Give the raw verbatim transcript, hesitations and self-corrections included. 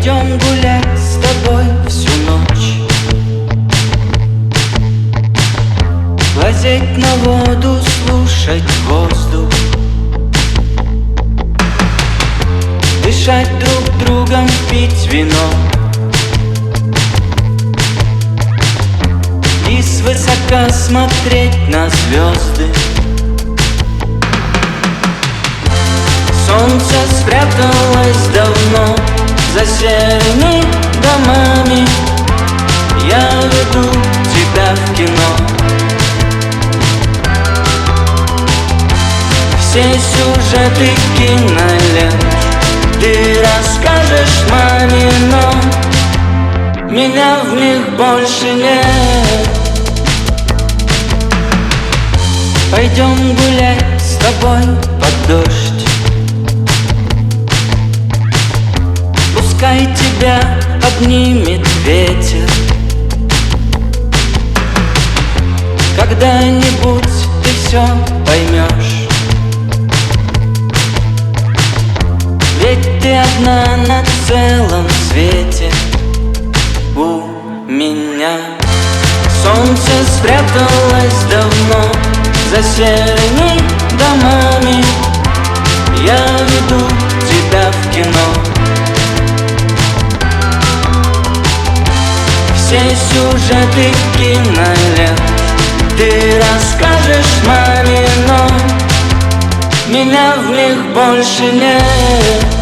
Пойдем гулять с тобой всю ночь, глазеть на воду, слушать воздух, дышать друг другом, пить вино и свысока смотреть на звезды. Солнце спряталось давно за серыми домами. Я веду тебя в кино. Все сюжеты кинолент ты расскажешь маме, но меня в них больше нет. Пойдем гулять с тобой под дождь, пускай тебя обнимет ветер. Когда-нибудь ты все поймешь, ведь ты одна на целом свете у меня. Солнце спряталось давно за серыми домами. Я веду тебя в кино. Все сюжеты кинолент ты расскажешь маме, но меня в них больше нет.